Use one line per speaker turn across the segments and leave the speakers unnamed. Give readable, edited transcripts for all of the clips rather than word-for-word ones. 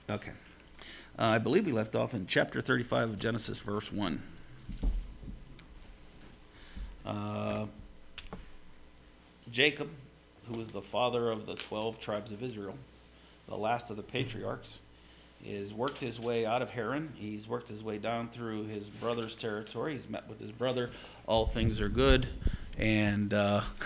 Okay. I believe we left off in chapter 35 of Genesis, verse 1. Uh, Jacob, who was the father of the 12 tribes of Israel, the last of the patriarchs, has worked his way out of Haran. He's worked his way down through his brother's territory. He's met with his brother. All things are good. And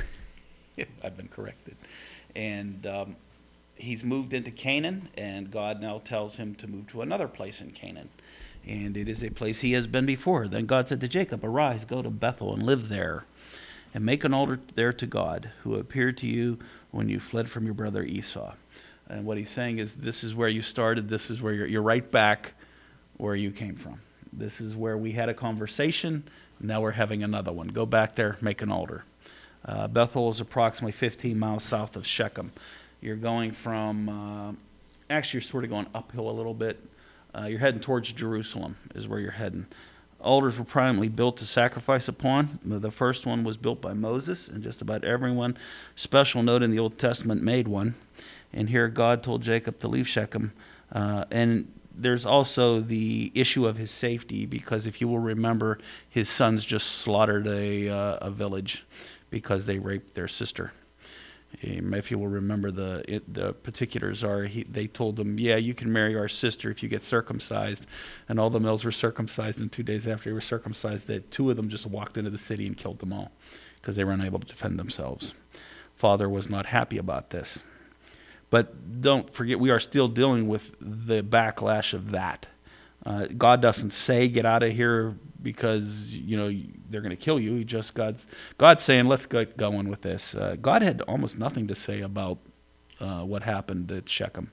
I've been corrected. And he's moved into Canaan, and God now tells him to move to another place in Canaan. And it is a place he has been before. Then God said to Jacob, "Arise, go to Bethel and live there, and make an altar there to God, who appeared to you when you fled from your brother Esau." And what he's saying is, this is where you started. This is where you're right back where you came from. This is where we had a conversation. Now we're having another one. Go back there, make an altar. Bethel is approximately 15 miles south of Shechem. You're going from, actually, you're sort of going uphill a little bit. You're heading towards Jerusalem, is where you're heading. Altars were primarily built to sacrifice upon. The first one was built by Moses, and just about everyone, special note in the Old Testament, made one. And here God told Jacob to leave Shechem. And there's also the issue of his safety, because if you will remember, his sons just slaughtered a village because they raped their sister. If you will remember, the particulars are, they told them, yeah, you can marry our sister if you get circumcised. And all the males were circumcised, and 2 days after they were circumcised, that two of them just walked into the city and killed them all because they were unable to defend themselves. Father was not happy about this. But don't forget, we are still dealing with the backlash of that. God doesn't say, get out of here because, they're going to kill you. God's saying, let's get going with this. God had almost nothing to say about what happened at Shechem.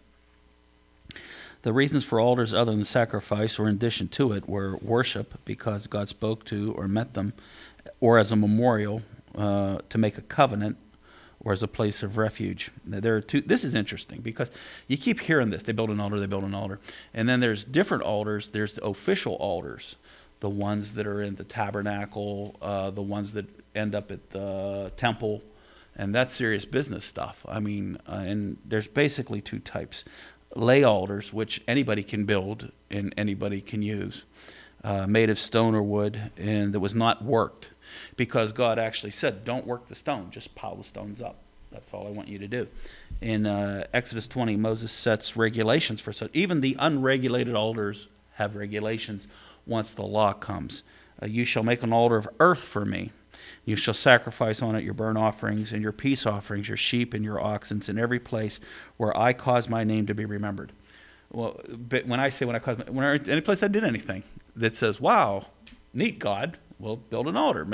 The reasons for altars other than sacrifice or in addition to it were worship, because God spoke to or met them, or as a memorial to make a covenant, or as a place of refuge. There are two. This is interesting because you keep hearing this. They build an altar, they build an altar. And then there's different altars. There's the official altars, the ones that are in the tabernacle, the ones that end up at the temple, and that's serious business stuff. And there's basically two types. Lay altars, which anybody can build and anybody can use, made of stone or wood, and that was not worked. Because God actually said, don't work the stone, just pile the stones up. That's all I want you to do. In Exodus 20, Moses sets regulations for such. Even the unregulated altars have regulations once the law comes. You shall make an altar of earth for me. You shall sacrifice on it your burnt offerings and your peace offerings, your sheep and your oxen, in every place where I cause my name to be remembered. Well, but when any place I did anything that says, wow, neat, God, well, build an altar.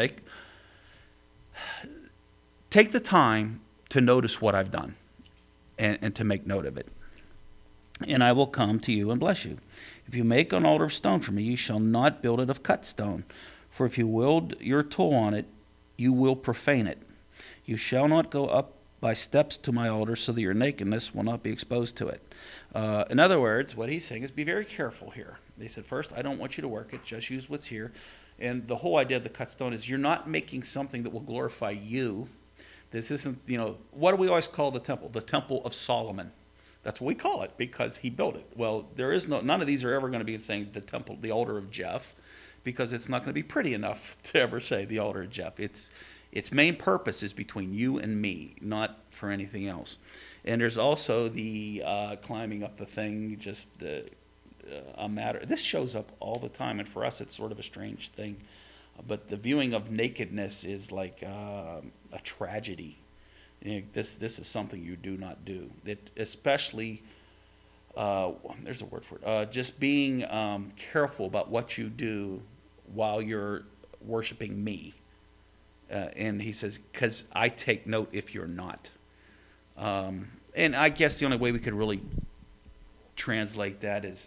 Take the time to notice what I've done and to make note of it. And I will come to you and bless you. If you make an altar of stone for me, you shall not build it of cut stone. For if you wield your tool on it, you will profane it. You shall not go up by steps to my altar, so that your nakedness will not be exposed to it. In other words, what he's saying is be very careful here. They said, first, I don't want you to work it. Just use what's here. And the whole idea of the cut stone is you're not making something that will glorify you. This isn't, what do we always call the temple? The Temple of Solomon. That's what we call it because he built it. Well, none of these are ever going to be saying the altar of Jeff, because it's not going to be pretty enough to ever say the altar of Jeff. Its main purpose is between you and me, not for anything else. And there's also the climbing up the thing, just a matter. This shows up all the time, and for us it's sort of a strange thing. But the viewing of nakedness is like a tragedy. This is something you do not do. Especially, there's a word for it. Just being careful about what you do while you're worshiping me. And he says, because I take note if you're not. And I guess the only way we could really translate that is,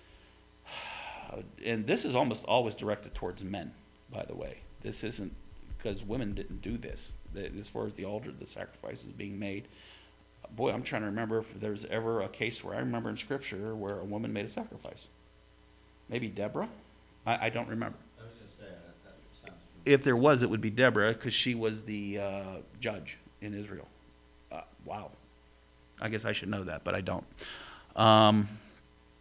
and this is almost always directed towards men, by the way. This isn't because women didn't do this. As far as the altar, the sacrifices being made. Boy, I'm trying to remember if there's ever a case where I remember in Scripture where a woman made a sacrifice. Maybe Deborah? I don't remember.
I was going to say, that sounds familiar.
If there was, it would be Deborah, because she was the judge in Israel. Wow. I guess I should know that, but I don't.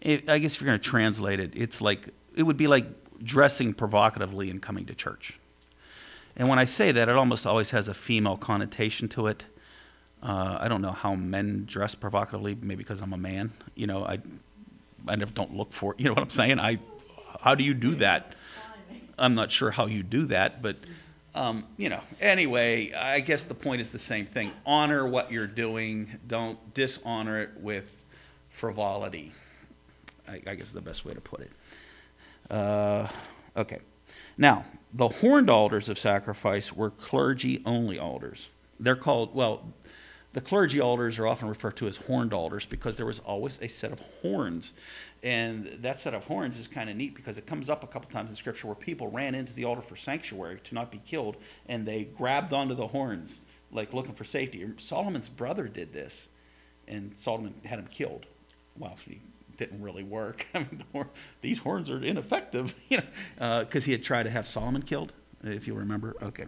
I guess if you're going to translate it, it would be like dressing provocatively and coming to church. And when I say that, it almost always has a female connotation to it. I don't know how men dress provocatively, maybe because I'm a man. I never don't look for it. You know what I'm saying? How do you do that? I'm not sure how you do that, but Anyway, I guess the point is the same thing. Honor what you're doing. Don't dishonor it with frivolity. I guess is the best way to put it. Okay. Now, the horned altars of sacrifice were clergy-only altars. They're called, the clergy altars are often referred to as horned altars because there was always a set of horns. And that set of horns is kind of neat because it comes up a couple times in Scripture where people ran into the altar for sanctuary to not be killed, and they grabbed onto the horns, like looking for safety. Solomon's brother did this, and Solomon had him killed. Well, he didn't really work. I mean, these horns are ineffective, because he had tried to have Solomon killed, if you remember. Okay.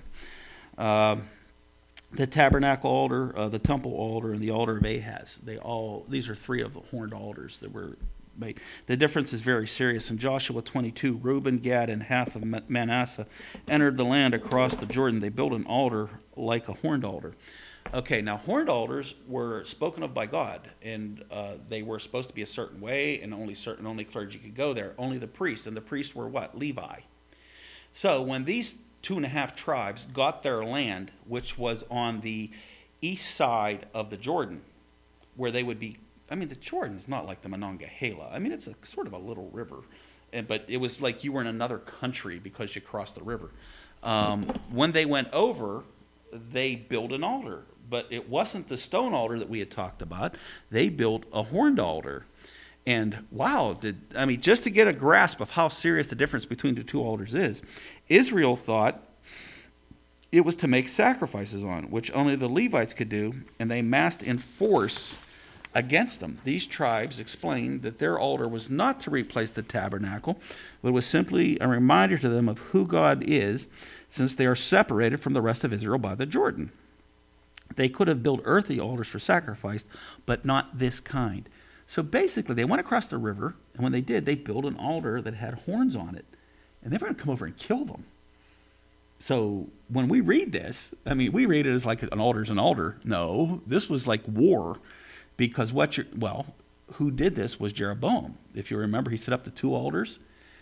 The tabernacle altar, the temple altar, and the altar of Ahaz. These are three of the horned altars that were made. The difference is very serious. In Joshua 22, Reuben, Gad, and half of Manasseh entered the land across the Jordan. They built an altar like a horned altar. Okay, now horned altars were spoken of by God, and they were supposed to be a certain way, and only clergy could go there. Only the priests, and the priests were what? Levi. So when these 2.5 tribes got their land, which was on the east side of the Jordan, where they would be, the Jordan's not like the Monongahela. It's a sort of a little river, but it was like you were in another country because you crossed the river. When they went over, they built an altar, but it wasn't the stone altar that we had talked about. They built a horned altar. And wow, just to get a grasp of how serious the difference between the two altars is, Israel thought it was to make sacrifices on, which only the Levites could do, and they massed in force against them. These tribes explained that their altar was not to replace the tabernacle, but was simply a reminder to them of who God is, since they are separated from the rest of Israel by the Jordan. They could have built earthly altars for sacrifice, but not this kind. So basically, they went across the river, and when they did, they built an altar that had horns on it. And they were going to come over and kill them. So when we read this, we read it as like an altar's an altar. No, this was like war, because who did this was Jeroboam. If you remember, he set up the 2 altars.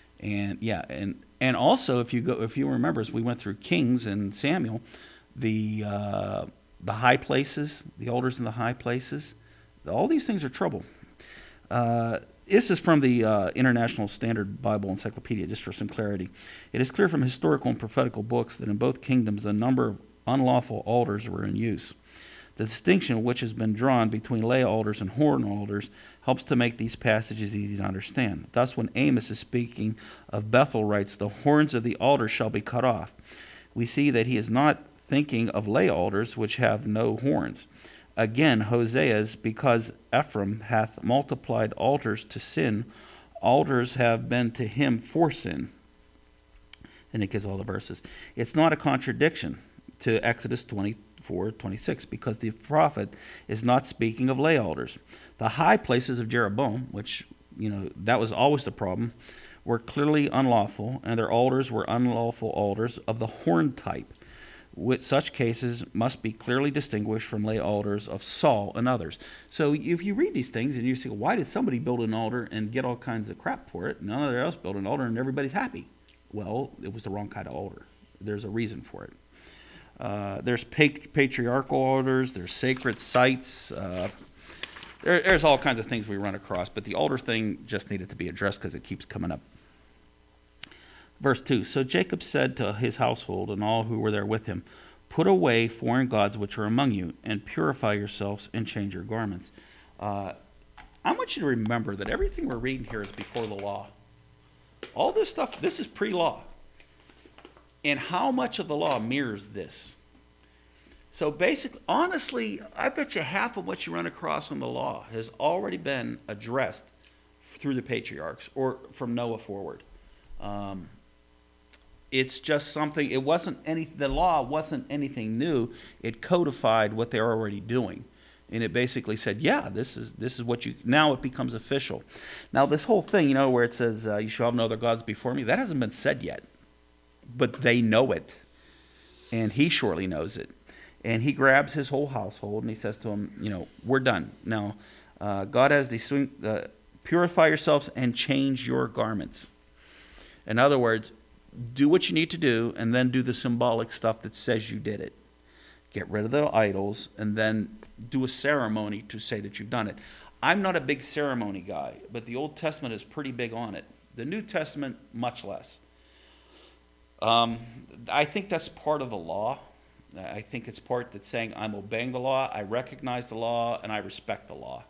And also, if you remember, as we went through Kings and Samuel, the high places, the altars in the high places, all these things are trouble. This is from the International Standard Bible Encyclopedia, just for some clarity. It is clear from historical and prophetical books that in both kingdoms a number of unlawful altars were in use. The distinction which has been drawn between lay altars and horn altars helps to make these passages easy to understand. Thus, when Amos is speaking of Bethel, writes, "The horns of the altar shall be cut off," we see that he is not thinking of lay altars which have no horns. Again, Hosea's, "Because Ephraim hath multiplied altars to sin, altars have been to him for sin." And it gives all the verses. It's not a contradiction to Exodus 24:26, because the prophet is not speaking of lay altars. The high places of Jeroboam, which, that was always the problem, were clearly unlawful, and their altars were unlawful altars of the horn type. Which such cases must be clearly distinguished from lay altars of Saul and others. So if you read these things and you say, why did somebody build an altar and get all kinds of crap for it, and another else built an altar and everybody's happy? Well, it was the wrong kind of altar. There's a reason for it. There's patriarchal altars, there's sacred sites, there's all kinds of things we run across, but the altar thing just needed to be addressed because it keeps coming up. Verse 2, "So Jacob said to his household and all who were there with him, Put away foreign gods which are among you, and purify yourselves and change your garments." I want you to remember that everything we're reading here is before the law. All this stuff, this is pre-law. And how much of the law mirrors this? So basically, honestly, I bet you half of what you run across in the law has already been addressed through the patriarchs or from Noah forward. It's just something, the law wasn't anything new. It codified what they're already doing. And it basically said, yeah, this is what you, now it becomes official. Now this whole thing, you know, where it says, you shall have no other gods before me, that hasn't been said yet. But they know it. And he surely knows it. And he grabs his whole household and he says to them, you know, we're done. Now, God has the purify yourselves and change your garments. In other words, do what you need to do and then do the symbolic stuff that says you did it. Get rid of the idols and then do a ceremony to say that you've done it. I'm not a big ceremony guy, but the Old Testament is pretty big on it. The New Testament, much less. I think that's part of the law. I think it's part that's saying I'm obeying the law, I recognize the law, and I respect the law.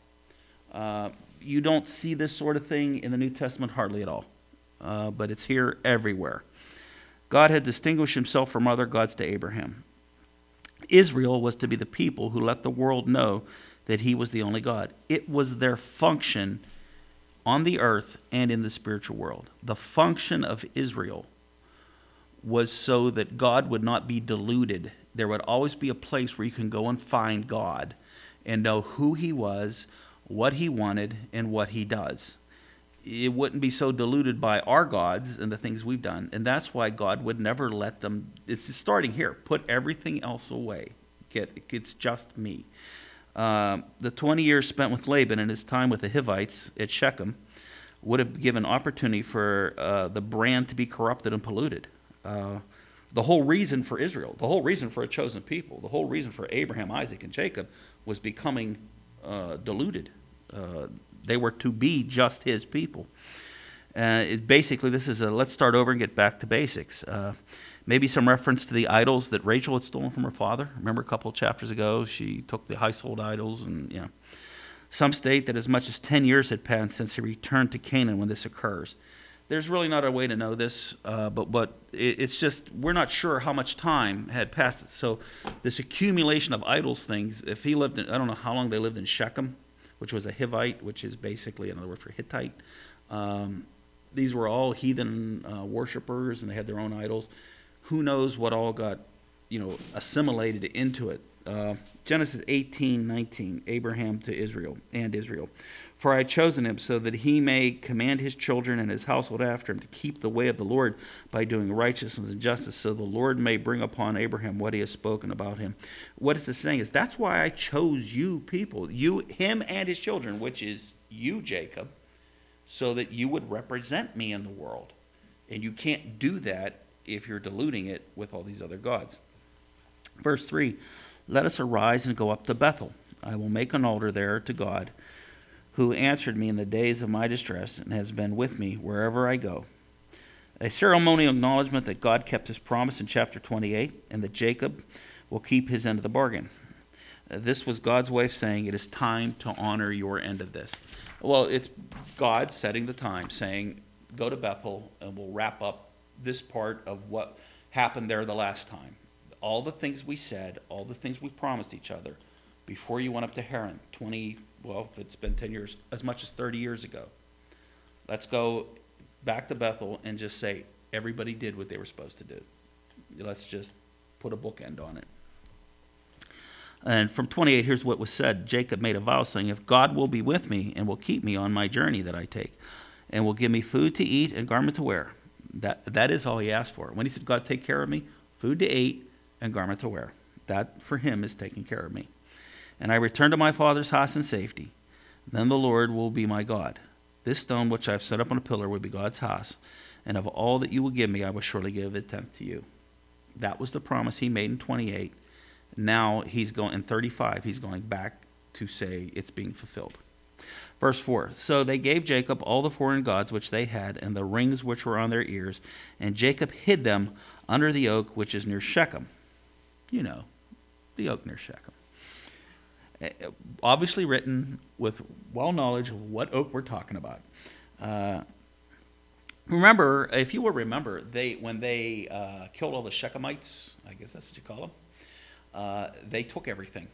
You don't see this sort of thing in the New Testament hardly at all, but it's here everywhere. God had distinguished himself from other gods to Abraham. Israel was to be the people who let the world know that he was the only God. It was their function on the earth and in the spiritual world. The function of Israel was so that God would not be diluted. There would always be a place where you can go and find God and know who he was, what he wanted, and what he does. It wouldn't be so diluted by our gods and the things we've done. And that's why God would never let them, it's starting here, put everything else away. It's just me. The 20 years spent with Laban and his time with the Hivites at Shechem would have given opportunity for the brand to be corrupted and polluted. The whole reason for Israel, the whole reason for a chosen people, the whole reason for Abraham, Isaac, and Jacob was becoming diluted. They were to be just his people. Basically, this is let's start over and get back to basics. Maybe some reference to the idols that Rachel had stolen from her father. Remember a couple of chapters ago, she took the household idols, and some state that as much as 10 years had passed since he returned to Canaan when this occurs. There's really not a way to know this, but it's just we're not sure how much time had passed. So this accumulation of idols things, if he lived in, I don't know how long they lived in Shechem, which was a Hivite, which is basically another word for Hittite. These were all heathen worshipers, and they had their own idols. Who knows what all got, assimilated into it. Genesis 18:19, Abraham to Israel. For I had chosen him so that he may command his children and his household after him to keep the way of the Lord by doing righteousness and justice, so the Lord may bring upon Abraham what he has spoken about him. What it's saying is, that's why I chose you people, him and his children, which is you, Jacob, so that you would represent me in the world. And you can't do that if you're diluting it with all these other gods. Verse 3, let us arise and go up to Bethel. I will make an altar there to God, who answered me in the days of my distress and has been with me wherever I go. A ceremonial acknowledgement that God kept his promise in chapter 28 and that Jacob will keep his end of the bargain. This was God's way of saying it is time to honor your end of this. Well, it's God setting the time, saying go to Bethel and we'll wrap up this part of what happened there the last time. All the things we said, all the things we promised each other before you went up to Haran, if it's been 10 years, as much as 30 years ago. Let's go back to Bethel and just say everybody did what they were supposed to do. Let's just put a bookend on it. And from 28, here's what was said. Jacob made a vow saying, if God will be with me and will keep me on my journey that I take, and will give me food to eat and garment to wear. That is all he asked for. When he said, God, take care of me, food to eat and garment to wear. That, for him, is taking care of me. And I return to my father's house in safety. Then the Lord will be my God. This stone which I have set up on a pillar will be God's house. And of all that you will give me, I will surely give a tenth to you. That was the promise he made in 28. Now he's going, in 35, he's going back to say it's being fulfilled. Verse 4, so they gave Jacob all the foreign gods which they had, and the rings which were on their ears, and Jacob hid them under the oak which is near Shechem. The oak near Shechem. Obviously written with knowledge of what oak we're talking about. Remember, if you will remember, when they killed all the Shechemites, I guess that's what you call them, they took everything.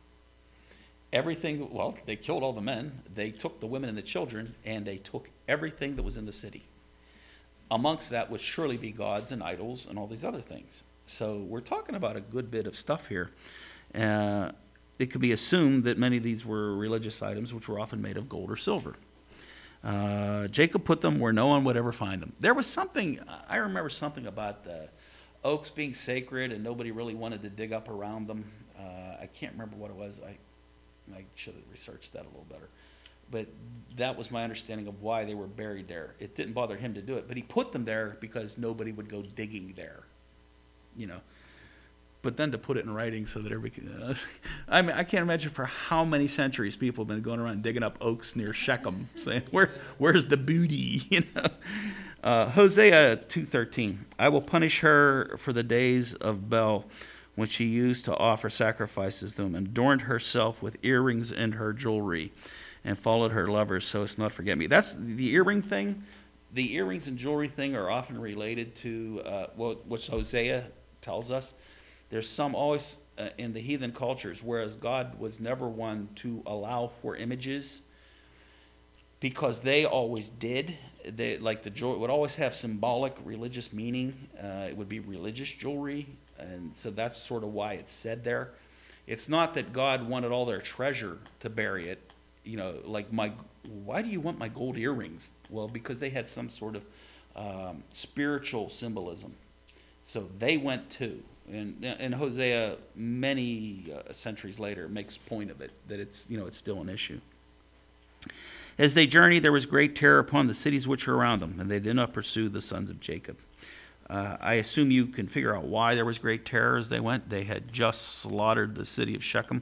They killed all the men, they took the women and the children, and they took everything that was in the city. Amongst that would surely be gods and idols and all these other things. So we're talking about a good bit of stuff here. it could be assumed that many of these were religious items, which were often made of gold or silver. Jacob put them where no one would ever find them. There was something, I remember something about the oaks being sacred and nobody really wanted to dig up around them. I can't remember what it was. I should have researched that a little better. But that was my understanding of why they were buried there. It didn't bother him to do it, but he put them there because nobody would go digging there, you know. But then to put it in writing so that everybody can, I mean, I can't imagine for how many centuries people have been going around digging up oaks near Shechem, saying, where's the booty, you know. Hosea 2:13, I will punish her for the days of Bel, when she used to offer sacrifices to them, and adorned herself with earrings and her jewelry, and followed her lovers so as not to forget me. That's the earring thing. The earrings and jewelry thing are often related to what Hosea tells us. There's some always in the heathen cultures, whereas God was never one to allow for images, because they always did. They, like the jewelry would always have symbolic religious meaning. It would be religious jewelry, and so that's sort of why it's said there. It's not that God wanted all their treasure to bury it. You know, like why do you want my gold earrings? Well, because they had some sort of spiritual symbolism. So they went too. And Hosea, many centuries later, makes point of it, that it's still an issue. As they journeyed, there was great terror upon the cities which were around them, and they did not pursue the sons of Jacob. I assume you can figure out why there was great terror as they went. They had just slaughtered the city of Shechem.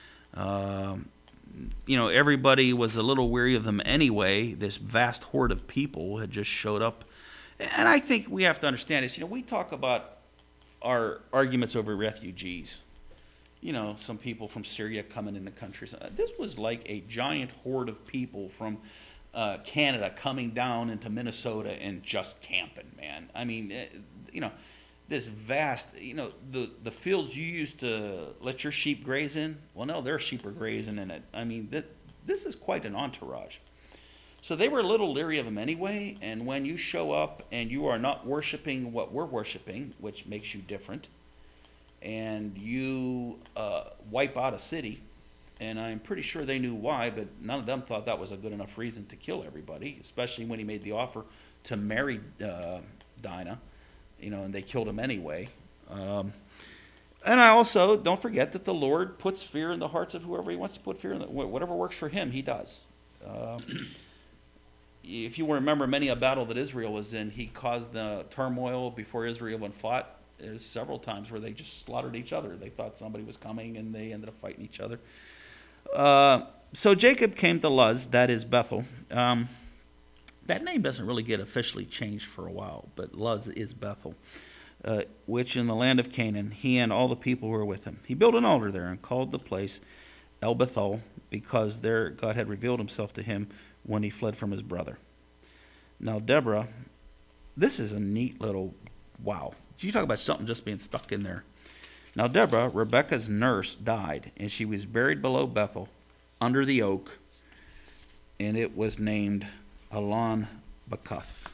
Everybody was a little weary of them anyway. This vast horde of people had just showed up. And I think we have to understand this. We talk about our arguments over refugees. Some people from Syria coming into countries. This was like a giant horde of people from Canada coming down into Minnesota and just camping, man. I mean, this vast, the fields you used to let your sheep graze in, well, no, their sheep are grazing in it. I mean, this is quite an entourage. So they were a little leery of him anyway, and when you show up and you are not worshiping what we're worshiping, which makes you different, and you wipe out a city, and I'm pretty sure they knew why, but none of them thought that was a good enough reason to kill everybody, especially when he made the offer to marry Dinah, and they killed him anyway. And I also don't forget that the Lord puts fear in the hearts of whoever he wants to put fear in. Whatever works for him, he does. If you remember many a battle that Israel was in, he caused the turmoil before Israel and fought. There's several times where they just slaughtered each other. They thought somebody was coming, and they ended up fighting each other. So Jacob came to Luz, that is Bethel. That name doesn't really get officially changed for a while, but Luz is Bethel, which in the land of Canaan, he and all the people who were with him. He built an altar there and called the place El Bethel, because there God had revealed himself to him when he fled from his brother. Now Deborah, this is a neat little, wow. You talk about something just being stuck in there. Now Deborah, Rebekah's nurse, died, and she was buried below Bethel, under the oak, and it was named Elon Bakuth.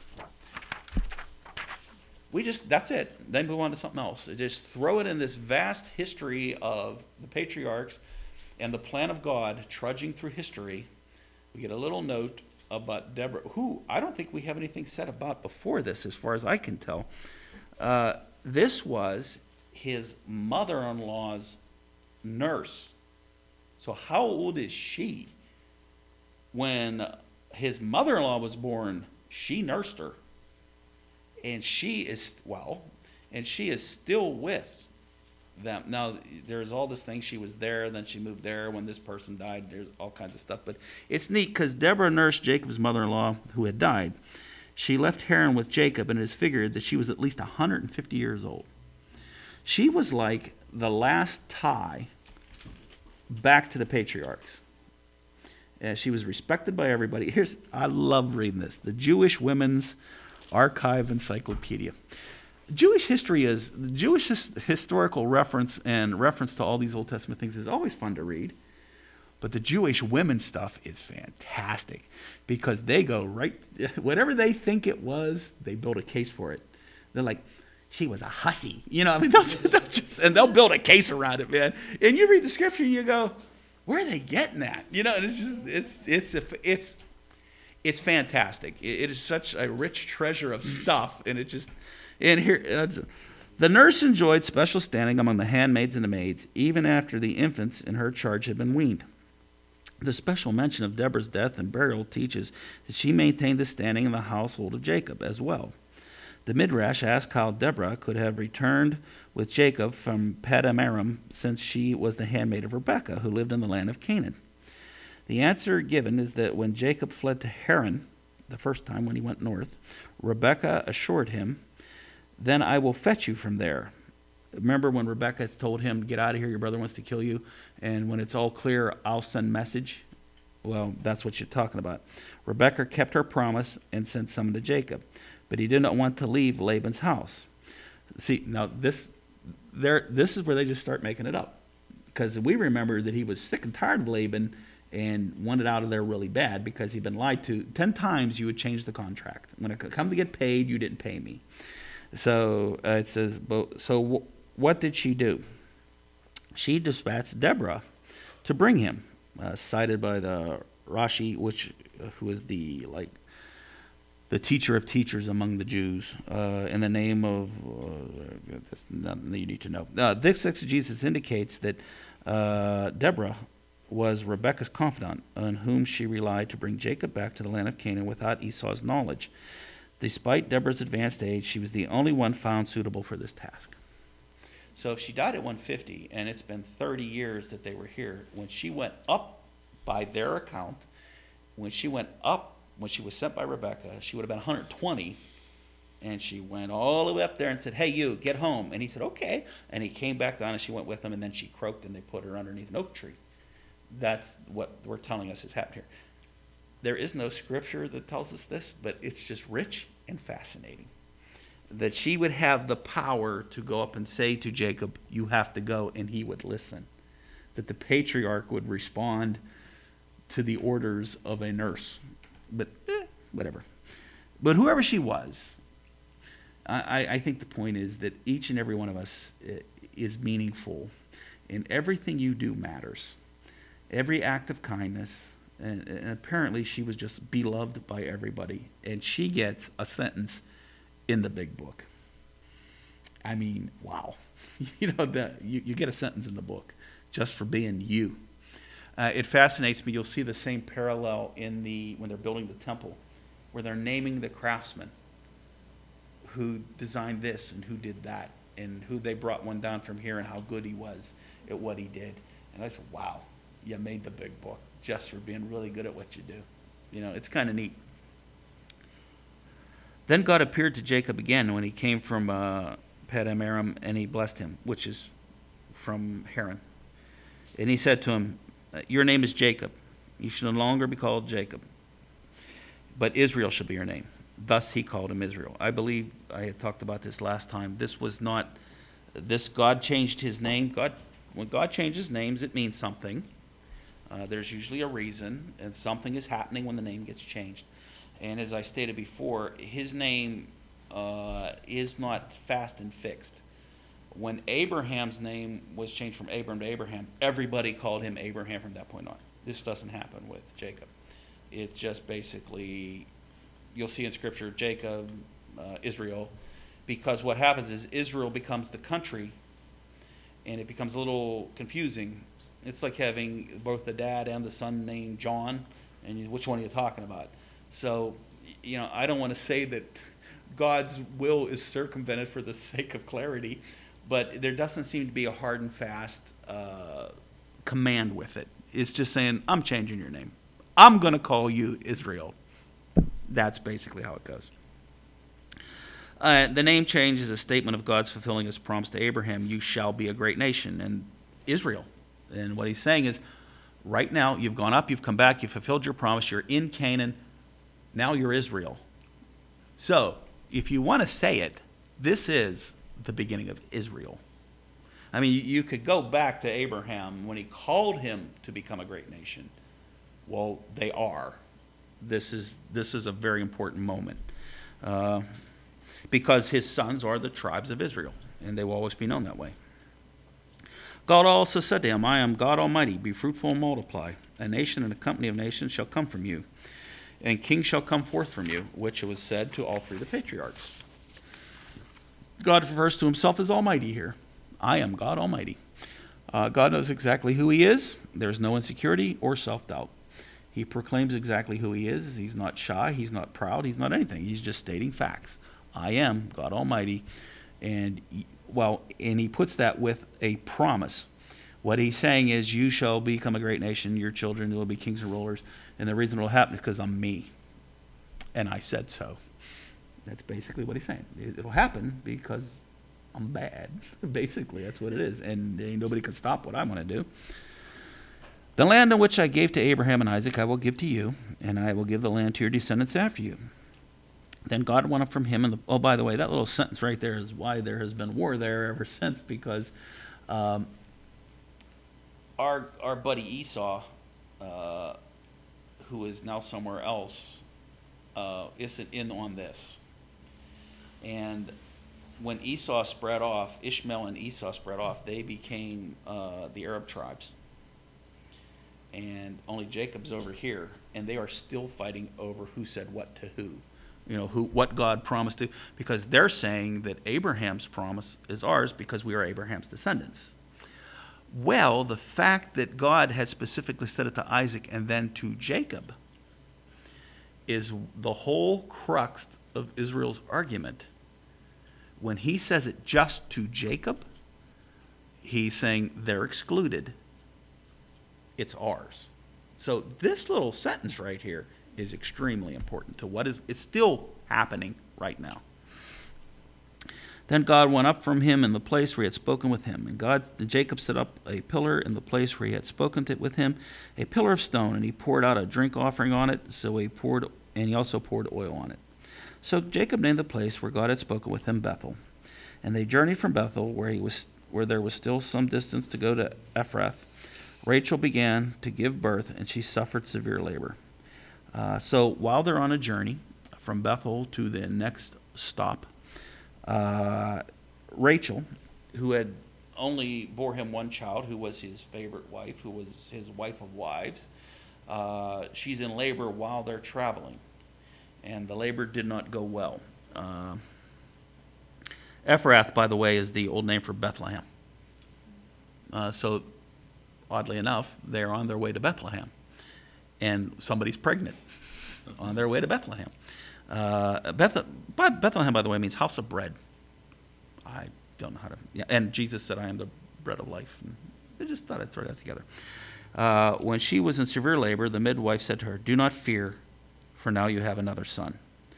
That's it. Then move on to something else. Just throw it in this vast history of the patriarchs and the plan of God trudging through history. We get a little note about Deborah, who I don't think we have anything said about before this, as far as I can tell. This was his mother-in-law's nurse. So how old is she? When his mother-in-law was born, she nursed her. And she is still with them. Now, there's all this thing, she was there, then she moved there when this person died, there's all kinds of stuff. But it's neat because Deborah nursed Jacob's mother-in-law who had died. She left Haran with Jacob, and it is figured that she was at least 150 years old. She was like the last tie back to the patriarchs. She was respected by everybody. I love reading this. The Jewish Women's Archive Encyclopedia. Jewish history is, the Jewish historical reference and reference to all these Old Testament things is always fun to read. But the Jewish women stuff is fantastic because they go right, whatever they think it was, they build a case for it. They're like, she was a hussy. I mean, they'll build a case around it, man. And you read the scripture and you go, where are they getting that? And it's fantastic. It is such a rich treasure of stuff, and the nurse enjoyed special standing among the handmaids and the maids, even after the infants in her charge had been weaned. The special mention of Deborah's death and burial teaches that she maintained the standing in the household of Jacob as well. The Midrash asks how Deborah could have returned with Jacob from Paddan-aram, since she was the handmaid of Rebekah, who lived in the land of Canaan. The answer given is that when Jacob fled to Haran, the first time when he went north, Rebekah assured him, "Then I will fetch you from there." Remember when Rebekah told him, "Get out of here, your brother wants to kill you, and when it's all clear, I'll send message"? Well, that's what you're talking about. Rebekah kept her promise and sent someone to Jacob, but he did not want to leave Laban's house. See, now this is where they just start making it up, because we remember that he was sick and tired of Laban and wanted out of there really bad because he'd been lied to. 10 times you would change the contract. When it come to get paid, you didn't pay me. So it says, what did she do? She dispatched Deborah to bring him, cited by the Rashi, who is the teacher of teachers among the Jews, in the name of, that's nothing that you need to know. This exegesis indicates that Deborah was Rebekah's confidant, on whom she relied to bring Jacob back to the land of Canaan without Esau's knowledge. Despite Deborah's advanced age, she was the only one found suitable for this task. So if she died at 150, and it's been 30 years that they were here, when she went up, by their account, when she was sent by Rebekah, she would have been 120, and she went all the way up there and said, "Hey, you, get home." And he said, "Okay." And he came back down, and she went with him, and then she croaked, and they put her underneath an oak tree. That's what we're telling us has happened here. There is no scripture that tells us this, but it's just rich and fascinating. That she would have the power to go up and say to Jacob, "You have to go," and he would listen. That the patriarch would respond to the orders of a nurse. But whatever. But whoever she was, I think the point is that each and every one of us is meaningful, and everything you do matters. Every act of kindness, and apparently she was just beloved by everybody, and she gets a sentence in the big book. I mean, wow. You get a sentence in the book just for being you. It fascinates me. You'll see the same parallel when they're building the temple, where they're naming the craftsmen who designed this and who did that, and who they brought one down from here and how good he was at what he did. And I said, wow, you made the big book just for being really good at what you do. It's kind of neat. Then God appeared to Jacob again when he came from Paddan-aram, and he blessed him, which is from Haran. And he said to him, "Your name is Jacob. You shall no longer be called Jacob, but Israel shall be your name." Thus he called him Israel. I believe I had talked about this last time. God changed his name. When God changes names, it means something. There's usually a reason, and something is happening when the name gets changed. And as I stated before, his name is not fast and fixed. When Abraham's name was changed from Abram to Abraham, everybody called him Abraham from that point on. This doesn't happen with Jacob. It's just basically, you'll see in Scripture, Jacob, Israel, because what happens is Israel becomes the country, and it becomes a little confusing. It's like having both the dad and the son named John, and which one are you talking about? So, I don't want to say that God's will is circumvented for the sake of clarity, but there doesn't seem to be a hard and fast command with it. It's just saying, I'm changing your name. I'm going to call you Israel. That's basically how it goes. The name change is a statement of God's fulfilling his promise to Abraham, "You shall be a great nation," and Israel. And what he's saying is, right now, you've gone up, you've come back, you've fulfilled your promise, you're in Canaan, now you're Israel. So, if you want to say it, this is the beginning of Israel. I mean, you could go back to Abraham when he called him to become a great nation. Well, they are. This is a very important moment. because his sons are the tribes of Israel, and they will always be known that way. God also said to him, I am God Almighty, be fruitful and multiply. A nation and a company of nations shall come from you, and kings shall come forth from you, which was said to all three of the patriarchs. God refers to himself as Almighty here. I am God Almighty. God knows exactly who he is. There's no insecurity or self-doubt. He proclaims exactly who he is. He's not shy. He's not proud. He's not anything. He's just stating facts. I am God Almighty. And he puts that with a promise. What he's saying is, you shall become a great nation. Your children will be kings and rulers. And the reason it will happen is because I'm me. And I said so. That's basically what he's saying. It'll happen because I'm bad. Basically, that's what it is. And nobody can stop what I want to do. The land in which I gave to Abraham and Isaac I will give to you, and I will give the land to your descendants after you. Then God went up from him, and by the way, that little sentence right there is why there has been war there ever since, because our buddy Esau, who is now somewhere else, isn't in on this. And when Esau spread off, Ishmael and Esau spread off, they became the Arab tribes. And only Jacob's over here, and they are still fighting over who said what to who. What God promised to, because they're saying that Abraham's promise is ours because we are Abraham's descendants. Well, the fact that God had specifically said it to Isaac and then to Jacob is the whole crux of Israel's argument. When he says it just to Jacob, he's saying they're excluded. It's ours. So this little sentence right here is extremely important to it's still happening right now. Then God went up from him in the place where he had spoken with him. And Jacob set up a pillar in the place where he had spoken with him, a pillar of stone, and he poured out a drink offering on it. And he also poured oil on it. So Jacob named the place where God had spoken with him Bethel. And they journeyed from Bethel, where there was still some distance to go to Ephrath. Rachel began to give birth, and she suffered severe labor. So while they're on a journey from Bethel to the next stop, Rachel, who had only bore him one child, who was his favorite wife, who was his wife of wives, she's in labor while they're traveling. And the labor did not go well. Ephrath, by the way, is the old name for Bethlehem. So oddly enough, they're on their way to Bethlehem. And somebody's pregnant on their way to Bethlehem. Bethlehem, by the way, means house of bread. I don't know how to... Yeah, and Jesus said, I am the bread of life. And I just thought I'd throw that together. When she was in severe labor, the midwife said to her, do not fear, for now you have another son.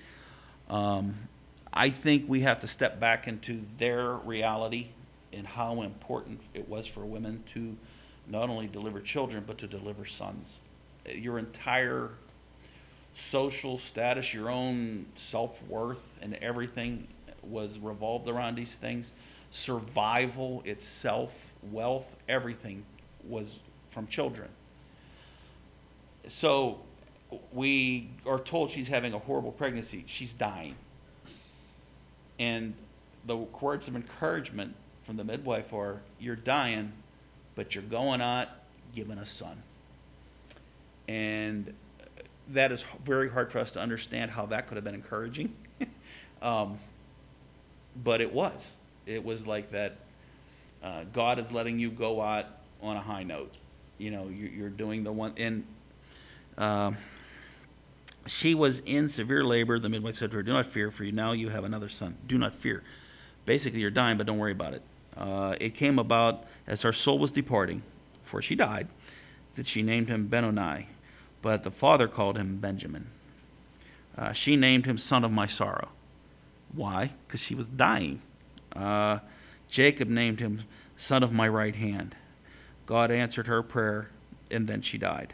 I think we have to step back into their reality and how important it was for women to not only deliver children, but to deliver sons. Your entire social status, your own self-worth, and everything was revolved around these things. Survival itself, wealth, everything was from children. So we are told she's having a horrible pregnancy. She's dying. And the words of encouragement from the midwife are, you're dying, but you're going out giving a son. And that is very hard for us to understand how that could have been encouraging. But it was. It was like that God is letting you go out on a high note. You're doing the one. And she was in severe labor. The midwife said to her, do not fear, for now you have another son. Do not fear. Basically, you're dying, but don't worry about it. It came about as her soul was departing, for she died, that she named him Benoni, but the father called him Benjamin. She named him son of my sorrow. Why? Because she was dying. Jacob named him son of my right hand. God answered her prayer, and then she died.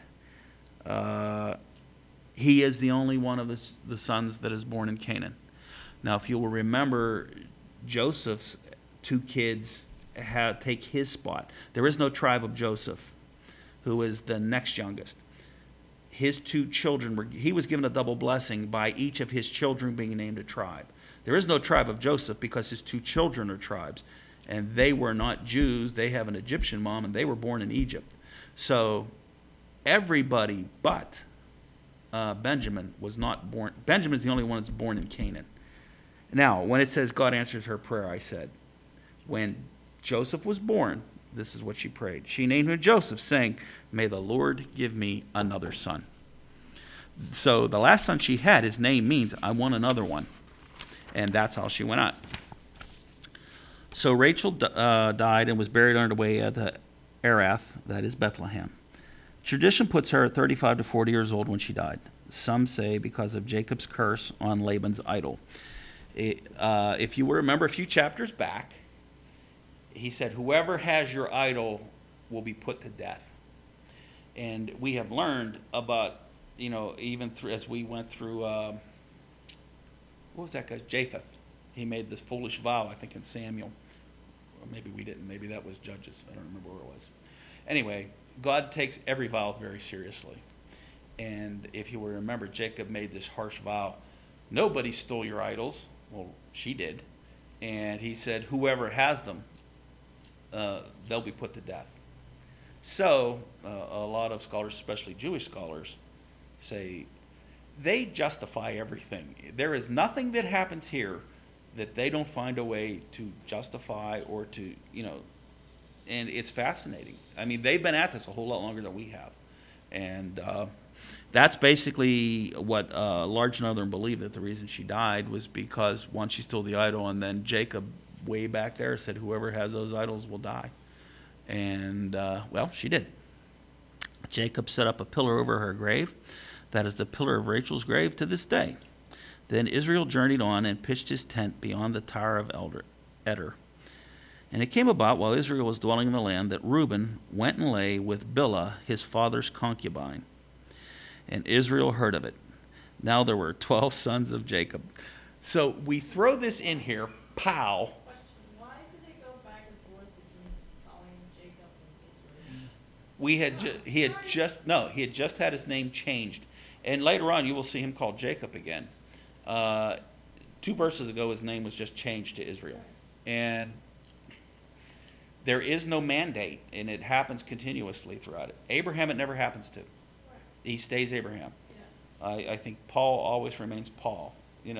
He is the only one of the sons that is born in Canaan. Now, if you will remember, Joseph's two kids take his spot. There is no tribe of Joseph, who is the next youngest. His two children he was given a double blessing by each of his children being named a tribe. There is no tribe of Joseph because his two children are tribes. And they were not Jews. They have an Egyptian mom, and they were born in Egypt. So everybody but Benjamin was not born. Benjamin's the only one that's born in Canaan. Now, when it says God answers her prayer, I said, when Joseph was born, this is what she prayed. She named him Joseph, saying, may the Lord give me another son. So the last son she had, his name means, I want another one. And that's how she went out. So Rachel died and was buried under the way at the Erath, that is Bethlehem. Tradition puts her at 35 to 40 years old when she died. Some say because of Jacob's curse on Laban's idol. If you remember a few chapters back, he said, whoever has your idol will be put to death. And we have learned about, even as we went through, what was that guy? Japheth. He made this foolish vow, I think, in Samuel. Or maybe we didn't. Maybe that was Judges. I don't remember where it was. Anyway, God takes every vow very seriously. And if you will remember, Jacob made this harsh vow. Nobody stole your idols. Well, she did. And he said, whoever has them, they'll be put to death. So a lot of scholars, especially Jewish scholars, say they justify everything. There is nothing that happens here that they don't find a way to justify or to, and it's fascinating. I mean, they've been at this a whole lot longer than we have. And that's basically what large northern believed, that the reason she died was because, one, she stole the idol, and then Jacob, way back there, said whoever has those idols will die. And, well, she did. Jacob set up a pillar over her grave. That is the pillar of Rachel's grave to this day. Then Israel journeyed on and pitched his tent beyond the Tower of Eder. And it came about, while Israel was dwelling in the land, that Reuben went and lay with Bilhah, his father's concubine. And Israel heard of it. Now there were 12 sons of Jacob. So we throw this in here, pow.
Question, why do they go back and forth between calling Jacob and Israel?
He had just had his name changed. And later on, you will see him called Jacob again. 2 verses ago, his name was just changed to Israel. And there is no mandate, and it happens continuously throughout it. Abraham, it never happens to. He stays Abraham.
Yeah.
I think Paul always remains Paul.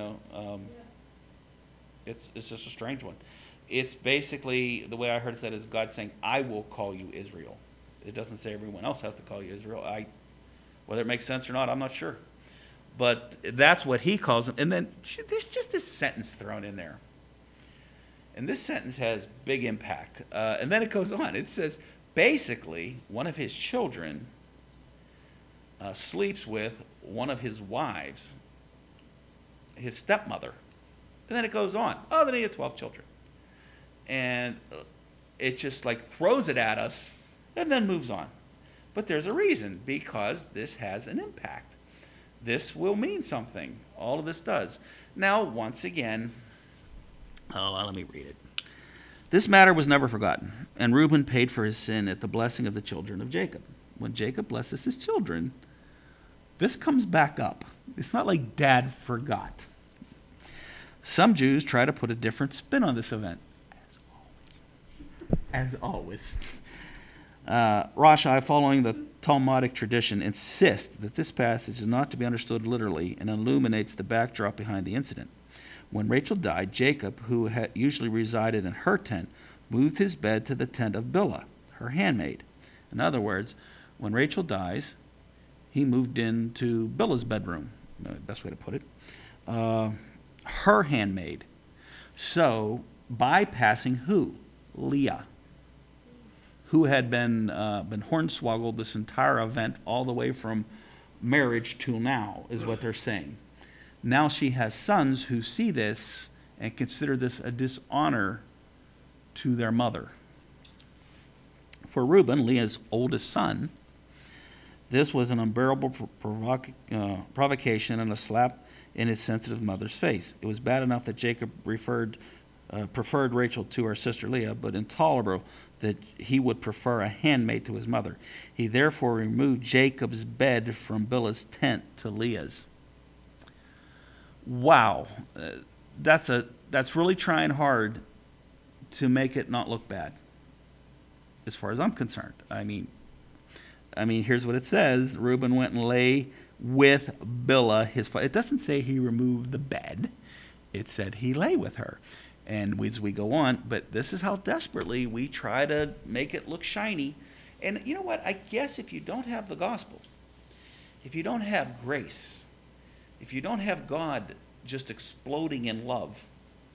It's just a strange one. It's basically, the way I heard it said, is God saying, I will call you Israel. It doesn't say everyone else has to call you Israel. Whether it makes sense or not, I'm not sure. But that's what he calls them. And then there's just this sentence thrown in there. And this sentence has big impact. And then it goes on. It says, basically, one of his children sleeps with one of his wives, his stepmother. And then it goes on. Oh, then he had 12 children. And it just like throws it at us and then moves on. But there's a reason, because this has an impact. This will mean something. All of this does. Now, once again, let me read it. This matter was never forgotten, and Reuben paid for his sin at the blessing of the children of Jacob. When Jacob blesses his children, this comes back up. It's not like Dad forgot. Some Jews try to put a different spin on this event. As always. Rashi, following the Talmudic tradition, insists that this passage is not to be understood literally and illuminates the backdrop behind the incident. When Rachel died, Jacob, who had usually resided in her tent, moved his bed to the tent of Bilhah, her handmaid. In other words, when Rachel dies, he moved into Bilhah's bedroom, best way to put it, her handmaid. So, bypassing who? Leah, who had been hornswoggled this entire event all the way from marriage till now, is what they're saying. Now she has sons who see this and consider this a dishonor to their mother. For Reuben, Leah's oldest son, this was an unbearable provocation and a slap in his sensitive mother's face. It was bad enough that Jacob preferred Rachel to her sister Leah, but intolerable that he would prefer a handmaid to his mother. He therefore removed Jacob's bed from Bilhah's tent to Leah's. Wow. that's really trying hard to make it not look bad, as far as I'm concerned. I mean, here's what it says: Reuben went and lay with Bilhah, his father. It doesn't say he removed the bed. It said he lay with her. And as we go on, but this is how desperately we try to make it look shiny. And you know what? I guess if you don't have the gospel, if you don't have grace, if you don't have God just exploding in love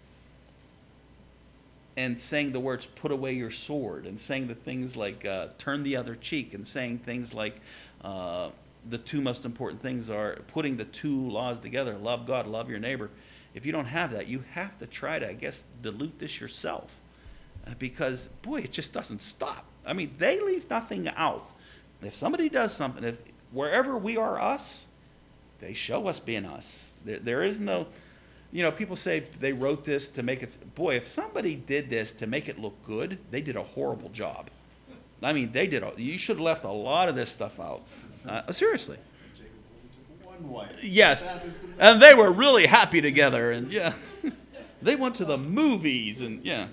and saying the words, put away your sword, and saying the things like turn the other cheek, and saying things like the two most important things are putting the two laws together, love God, love your neighbor. If you don't have that, you have to try to, I guess, dilute this yourself. Because, boy, it just doesn't stop. I mean, they leave nothing out. If somebody does something, if wherever we are us, they show us being us. There is no, people say they wrote this to make it, boy, if somebody did this to make it look good, they did a horrible job. I mean, you should have left a lot of this stuff out. Seriously.
One wife.
Yes.
That is the
And they were really happy together, and yeah. They went to the movies, and yeah.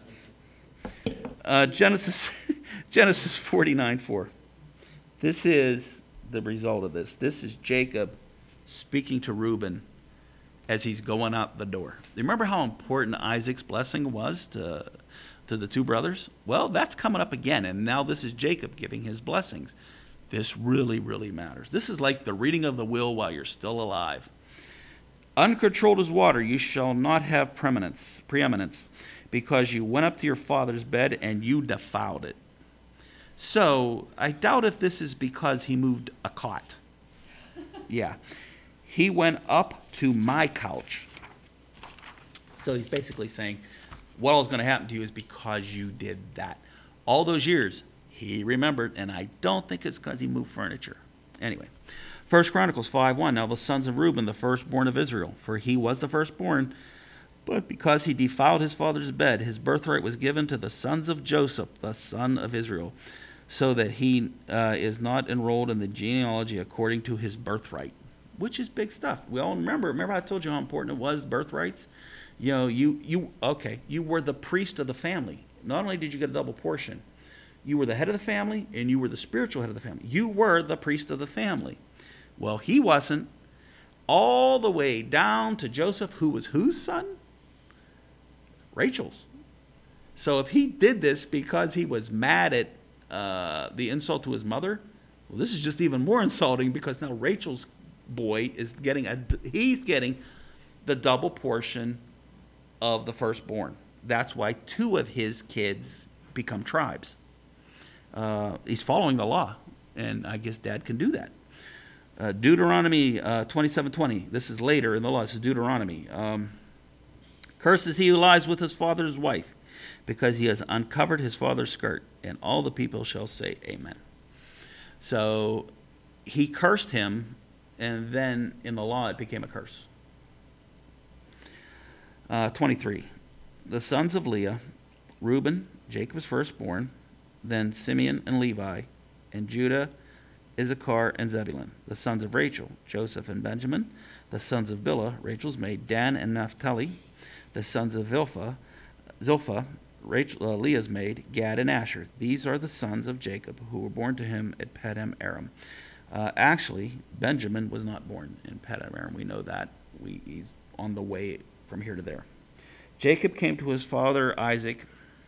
Genesis 49:4. This is the result of this. This is Jacob speaking to Reuben as he's going out the door. You remember how important Isaac's blessing was to the two brothers? Well, that's coming up again, and now this is Jacob giving his blessings. This really, really matters. This is like the reading of the will while you're still alive. Uncontrolled as water, you shall not have preeminence, because you went up to your father's bed and you defiled it. So I doubt if this is because he moved a cot. Yeah. He went up to my couch. So he's basically saying, what all is going to happen to you is because you did that. All those years, he remembered, and I don't think it's because he moved furniture. Anyway, 1 Chronicles 5:1. Now the sons of Reuben, the firstborn of Israel, for he was the firstborn, but because he defiled his father's bed, his birthright was given to the sons of Joseph, the son of Israel, so that he is not enrolled in the genealogy according to his birthright, which is big stuff. We all remember I told you how important it was, birthrights. You were the priest of the family. Not only did you get a double portion, you were the head of the family, and you were the spiritual head of the family. You were the priest of the family. Well, he wasn't. All the way down to Joseph, who was whose son? Rachel's. So if he did this because he was mad at the insult to his mother, well, this is just even more insulting, because now Rachel's boy is getting the double portion of the firstborn. That's why two of his kids become tribes. He's following the law, and I guess Dad can do that. Deuteronomy 27:20. This is later in the law. This is Deuteronomy. Cursed is he who lies with his father's wife, because he has uncovered his father's skirt, and all the people shall say amen. So he cursed him, and then in the law it became a curse. 23. The sons of Leah, Reuben, Jacob's firstborn, then Simeon and Levi, and Judah, Issachar, and Zebulun. The sons of Rachel, Joseph and Benjamin. The sons of Bilhah, Rachel's maid, Dan and Naphtali. The sons of Zilpah, Leah's maid, Gad and Asher. These are the sons of Jacob, who were born to him at Paddan Aram. Actually, Benjamin was not born in Paddan Aram. We know that. He's on the way from here to there. Jacob came to his father Isaac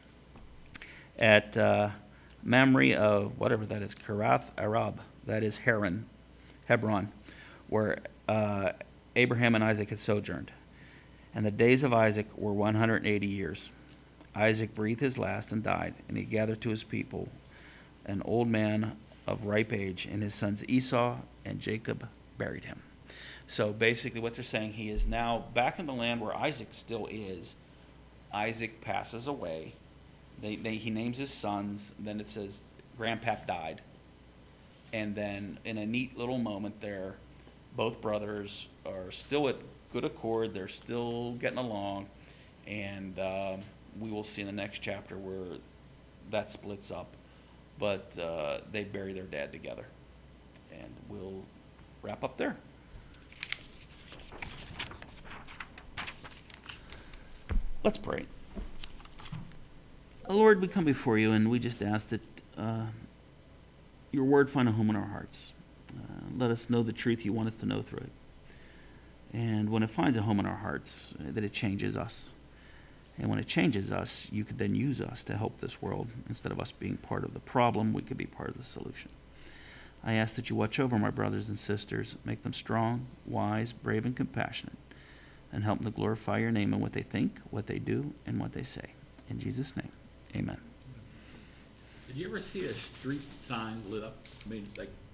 at Mamre of whatever that is, Kirath Arab, that is Hebron, where Abraham and Isaac had sojourned. And the days of Isaac were 180 years. Isaac breathed his last and died, and he gathered to his people an old man of ripe age, and his sons Esau and Jacob buried him. So basically what they're saying, he is now back in the land where Isaac still is. Isaac passes away. He names his sons. Then it says Grandpap died. And then in a neat little moment there, both brothers are still at good accord. They're still getting along. And we will see in the next chapter where that splits up. But they bury their dad together. And we'll wrap up there. Let's pray. Lord, we come before you and we just ask that your word find a home in our hearts. Let us know the truth you want us to know through it. And when it finds a home in our hearts, that it changes us. And when it changes us, you could then use us to help this world. Instead of us being part of the problem, we could be part of the solution. I ask that you watch over my brothers and sisters, make them strong, wise, brave, and compassionate, and help them to glorify your name in what they think, what they do, and what they say. In Jesus' name, amen.
Did you ever see a street sign lit up? I mean, like